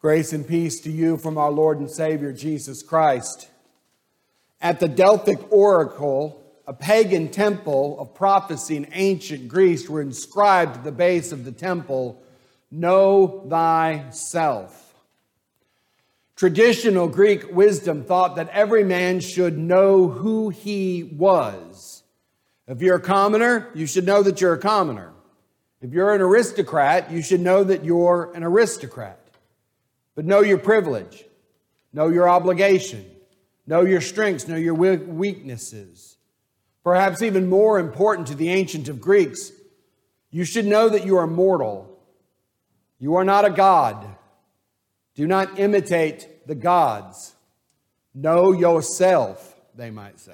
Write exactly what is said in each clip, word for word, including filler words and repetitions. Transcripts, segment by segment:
Grace and peace to you from our Lord and Savior, Jesus Christ. At the Delphic Oracle, a pagan temple of prophecy in ancient Greece, were inscribed at the base of the temple, "Know thyself." Traditional Greek wisdom thought that every man should know who he was. If you're a commoner, you should know that you're a commoner. If you're an aristocrat, you should know that you're an aristocrat. But know your privilege, know your obligation, know your strengths, know your weaknesses. Perhaps even more important to the ancient of Greeks, you should know that you are mortal. You are not a god. Do not imitate the gods. Know yourself, they might say.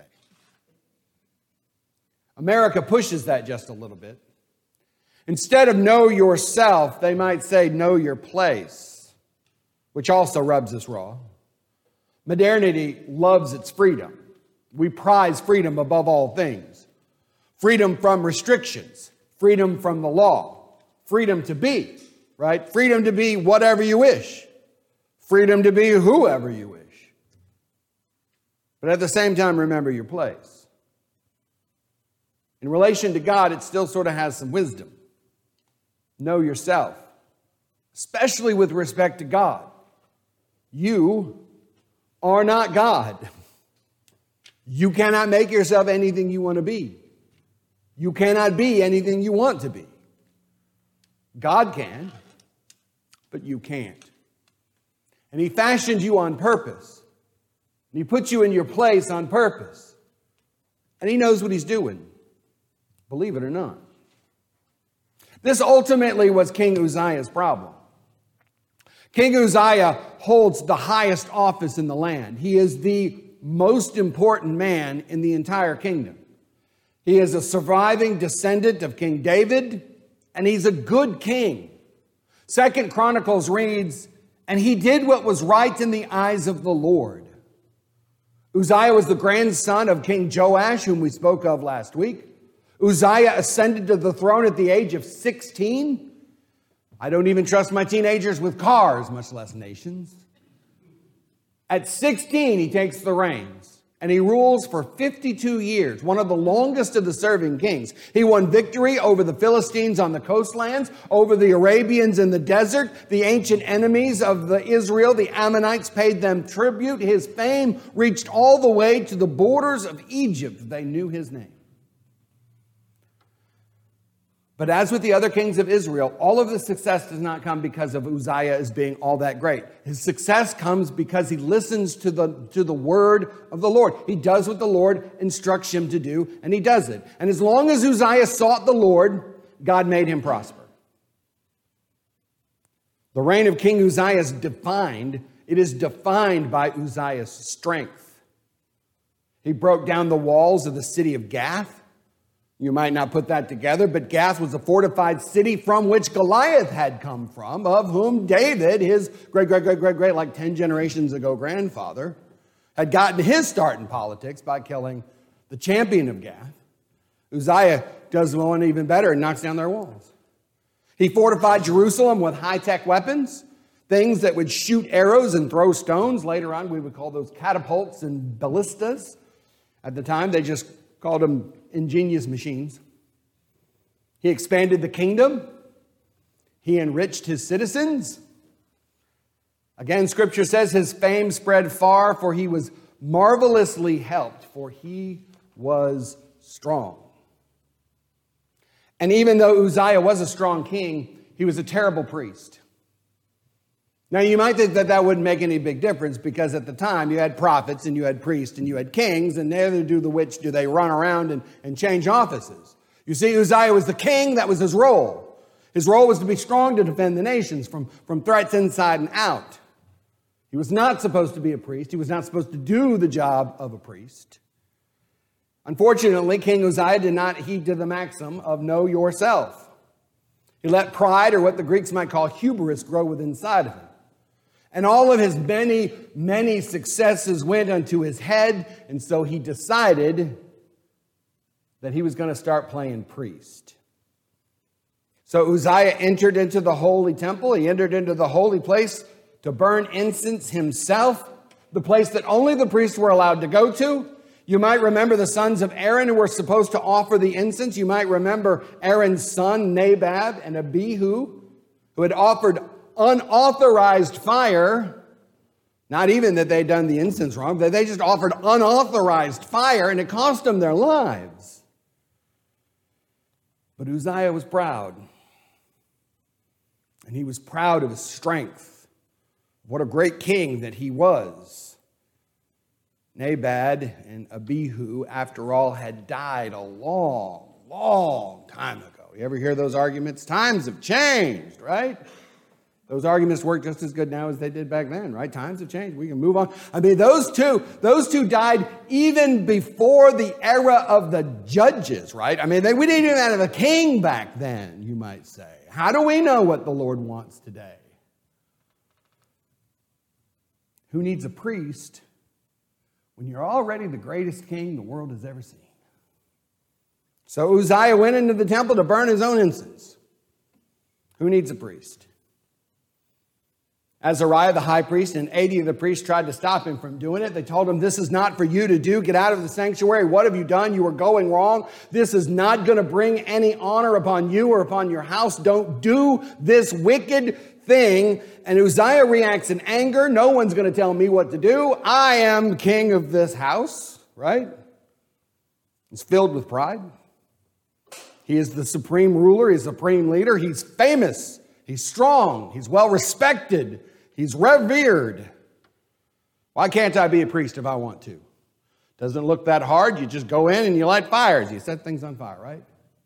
America pushes that just a little bit. Instead of know yourself, they might say know your place, which also rubs us raw. Modernity loves its freedom. We prize freedom above all things. Freedom from restrictions, freedom from the law, freedom to be, right? Freedom to be whatever you wish, freedom to be whoever you wish. But at the same time, remember your place. In relation to God, it still sort of has some wisdom. Know yourself, especially with respect to God. You are not God. You cannot make yourself anything you want to be. You cannot be anything you want to be. God can, but you can't. And He fashioned you on purpose. And He put you in your place on purpose. And He knows what He's doing, believe it or not. This ultimately was King Uzziah's problem. King Uzziah holds the highest office in the land. He is the most important man in the entire kingdom. He is a surviving descendant of King David, and he's a good king. Second Chronicles reads, "And he did what was right in the eyes of the Lord." Uzziah was the grandson of King Joash, whom we spoke of last week. Uzziah ascended to the throne at the age of sixteen. I don't even trust my teenagers with cars, much less nations. At sixteen, he takes the reins, and he rules for fifty-two years, one of the longest of the serving kings. He won victory over the Philistines on the coastlands, over the Arabians in the desert. The ancient enemies of the Israel, the Ammonites, paid them tribute. His fame reached all the way to the borders of Egypt. They knew his name. But as with the other kings of Israel, all of the success does not come because of Uzziah as being all that great. His success comes because he listens to the, to the word of the Lord. He does what the Lord instructs him to do, and he does it. And as long as Uzziah sought the Lord, God made him prosper. The reign of King Uzziah is defined, it is defined by Uzziah's strength. He broke down the walls of the city of Gath. You might not put that together, but Gath was a fortified city from which Goliath had come from, of whom David, his great, great, great, great, great, like ten generations ago grandfather, had gotten his start in politics by killing the champion of Gath. Uzziah does one even better and knocks down their walls. He fortified Jerusalem with high-tech weapons, things that would shoot arrows and throw stones. Later on, we would call those catapults and ballistas. At the time, they just called them ingenious machines. He expanded the kingdom. He enriched his citizens. Again, Scripture says his fame spread far, for he was marvelously helped, for he was strong. And even though Uzziah was a strong king, he was a terrible priest. Now, you might think that that wouldn't make any big difference because at the time you had prophets and you had priests and you had kings, and neither do the which do they run around and, and change offices. You see, Uzziah was the king. That was his role. His role was to be strong to defend the nations from, from threats inside and out. He was not supposed to be a priest. He was not supposed to do the job of a priest. Unfortunately, King Uzziah did not heed to the maxim of know yourself. He let pride, or what the Greeks might call hubris, grow within inside of him. And all of his many, many successes went unto his head, and so he decided that he was going to start playing priest. So Uzziah entered into the holy temple. He entered into the holy place to burn incense himself, the place that only the priests were allowed to go to. You might remember the sons of Aaron who were supposed to offer the incense. You might remember Aaron's son, Nadab and Abihu, who had offered unauthorized fire. Not even that they'd done the incense wrong, but they just offered unauthorized fire, and it cost them their lives. But Uzziah was proud. And he was proud of his strength. What a great king that he was. Nadab and Abihu, after all, had died a long, long time ago. You ever hear those arguments? Times have changed, right? Those arguments work just as good now as they did back then, right? Times have changed. We can move on. I mean, those two, those two died even before the era of the judges, right? I mean, they, we didn't even have a king back then, you might say. How do we know what the Lord wants today? Who needs a priest when you're already the greatest king the world has ever seen? So Uzziah went into the temple to burn his own incense. Who needs a priest? Azariah, the high priest, and eighty of the priests tried to stop him from doing it. They told him, this is not for you to do. Get out of the sanctuary. What have you done? You are going wrong. This is not going to bring any honor upon you or upon your house. Don't do this wicked thing. And Uzziah reacts in anger. No one's going to tell me what to do. I am king of this house, right? He's filled with pride. He is the supreme ruler. He's the supreme leader. He's famous. He's strong. He's well respected. He's revered. Why can't I be a priest if I want to? Doesn't look that hard. You just go in and you light fires. You set things on fire, right?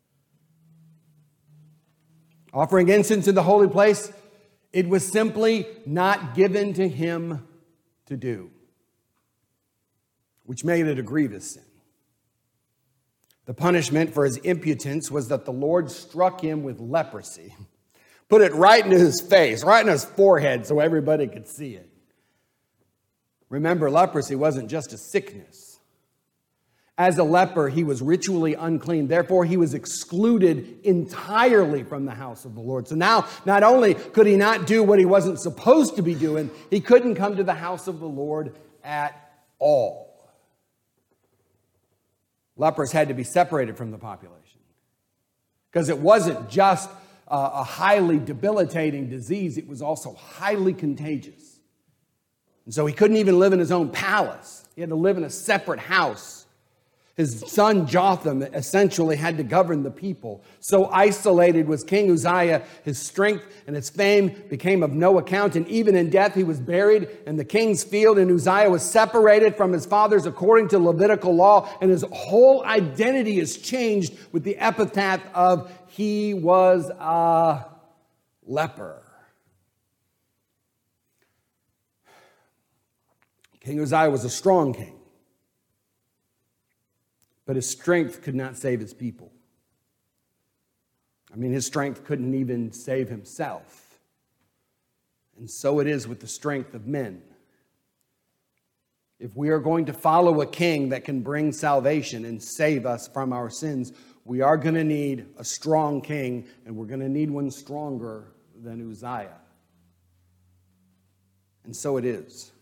Offering incense in the holy place, it was simply not given to him to do, which made it a grievous sin. The punishment for his impudence was that the Lord struck him with leprosy. Put it right into his face, right in his forehead so everybody could see it. Remember, leprosy wasn't just a sickness. As a leper, he was ritually unclean. Therefore, he was excluded entirely from the house of the Lord. So now, not only could he not do what he wasn't supposed to be doing, he couldn't come to the house of the Lord at all. Lepers had to be separated from the population because it wasn't just a highly debilitating disease, it was also highly contagious. And so he couldn't even live in his own palace. He had to live in a separate house. His son Jotham essentially had to govern the people. So isolated was King Uzziah, his strength and his fame became of no account. And even in death, he was buried in the king's field. And Uzziah was separated from his fathers according to Levitical law. And his whole identity is changed with the epithet of he was a leper. King Uzziah was a strong king, but his strength could not save his people. I mean, his strength couldn't even save himself. And so it is with the strength of men. If we are going to follow a king that can bring salvation and save us from our sins, we are going to need a strong king, and we're going to need one stronger than Uzziah. And so it is.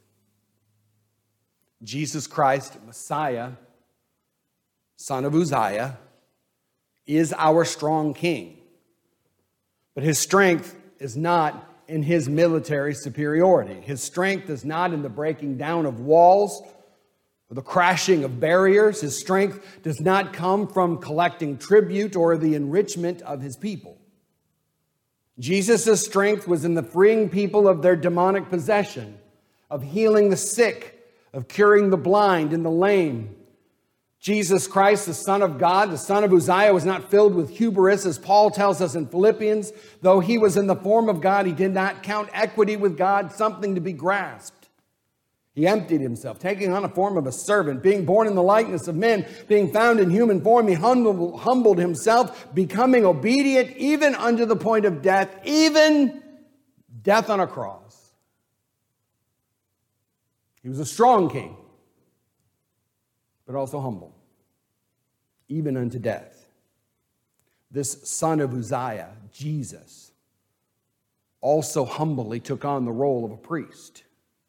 Jesus Christ, Messiah, son of Uzziah, is our strong king. But his strength is not in his military superiority. His strength is not in the breaking down of walls or the crashing of barriers. His strength does not come from collecting tribute or the enrichment of his people. Jesus' strength was in the freeing people of their demonic possession, of healing the sick, of curing the blind and the lame. Jesus Christ, the Son of God, the son of Uzziah, was not filled with hubris, as Paul tells us in Philippians. Though he was in the form of God, he did not count equity with God something to be grasped. He emptied himself, taking on a form of a servant, being born in the likeness of men, being found in human form. He humbled, humbled himself, becoming obedient even unto the point of death, even death on a cross. He was a strong king, but also humble, even unto death. This son of Uzziah, Jesus, also humbly took on the role of a priest.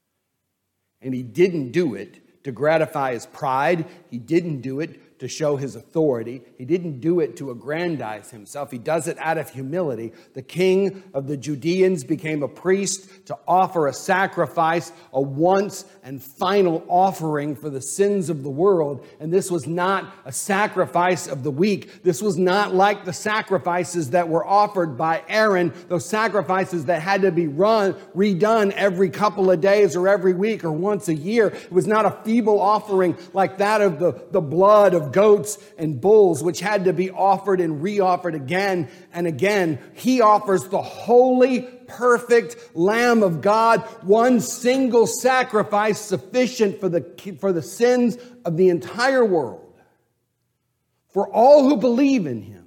And he didn't do it to gratify his pride. He didn't do it to show his authority. He didn't do it to aggrandize himself. He does it out of humility. The king of the Judeans became a priest to offer a sacrifice, a once and final offering for the sins of the world. And this was not a sacrifice of the weak. This was not like the sacrifices that were offered by Aaron, those sacrifices that had to be run, redone every couple of days or every week or once a year. It was not a feeble offering like that of the, the blood of goats and bulls, which had to be offered and re-offered again and again. He offers the holy, perfect Lamb of God, one single sacrifice sufficient for the, for the sins of the entire world. For all who believe in him,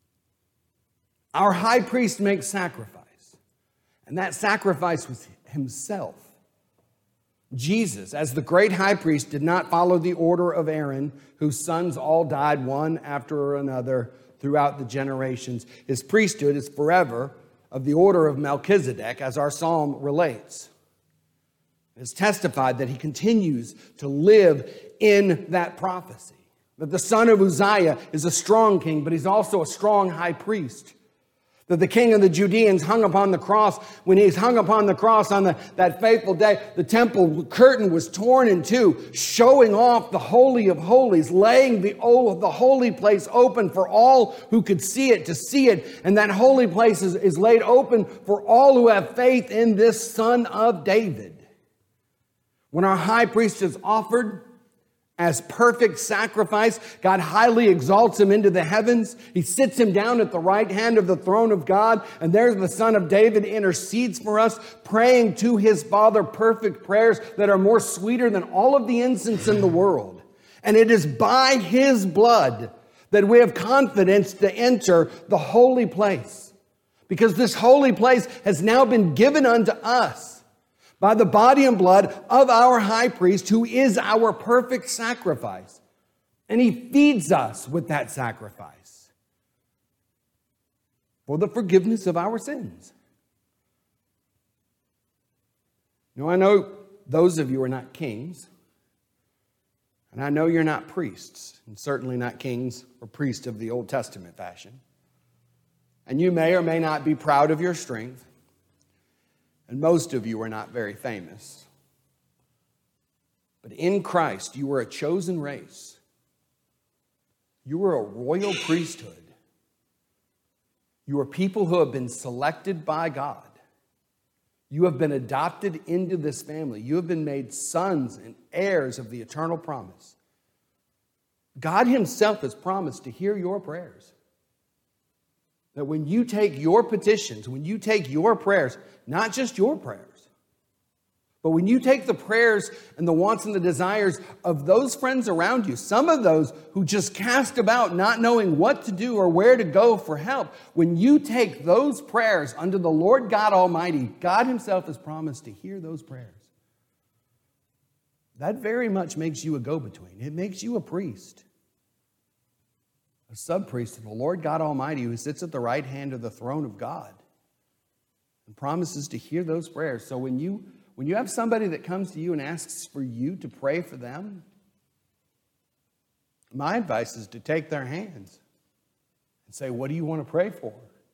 our high priest makes sacrifice. And that sacrifice was himself. Jesus, as the great high priest, did not follow the order of Aaron, whose sons all died one after another throughout the generations. His priesthood is forever of the order of Melchizedek, as our psalm relates. It is testified that he continues to live in that prophecy, that the son of Uzziah is a strong king, but he's also a strong high priest. That the king of the Judeans hung upon the cross. When he's hung upon the cross on the, that fateful day, the temple curtain was torn in two, showing off the Holy of Holies, laying the, oh, the holy place open for all who could see it to see it. And that holy place is, is laid open for all who have faith in this Son of David. When our high priest is offered as perfect sacrifice, God highly exalts him into the heavens. He sits him down at the right hand of the throne of God. And there's the Son of David intercedes for us, praying to his Father perfect prayers that are more sweeter than all of the incense in the world. And it is by his blood that we have confidence to enter the holy place. Because this holy place has now been given unto us by the body and blood of our high priest, who is our perfect sacrifice. And he feeds us with that sacrifice for the forgiveness of our sins. Now, I know those of you are not kings, and I know you're not priests, and certainly not kings or priests of the Old Testament fashion. And you may or may not be proud of your strength. And most of you are not very famous. But in Christ, you are a chosen race. You are a royal priesthood. You are people who have been selected by God. You have been adopted into this family. You have been made sons and heirs of the eternal promise. God himself has promised to hear your prayers. That when you take your petitions, when you take your prayers, not just your prayers, but when you take the prayers and the wants and the desires of those friends around you, some of those who just cast about not knowing what to do or where to go for help, when you take those prayers unto the Lord God Almighty, God himself has promised to hear those prayers. That very much makes you a go-between. It makes you a priest. A sub-priest of the Lord God Almighty, who sits at the right hand of the throne of God and promises to hear those prayers. So when you, when you have somebody that comes to you and asks for you to pray for them, my advice is to take their hands and say, what do you want to pray for?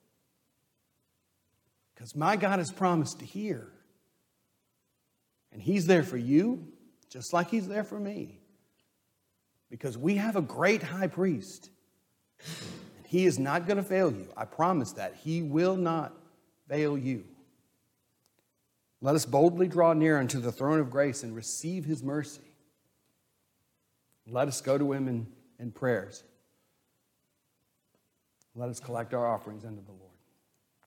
Because my God has promised to hear. And he's there for you, just like he's there for me. Because we have a great high priest. He is not going to fail you. I promise that. He will not fail you. Let us boldly draw near unto the throne of grace and receive his mercy. Let us go to him in, in prayers. Let us collect our offerings unto the Lord.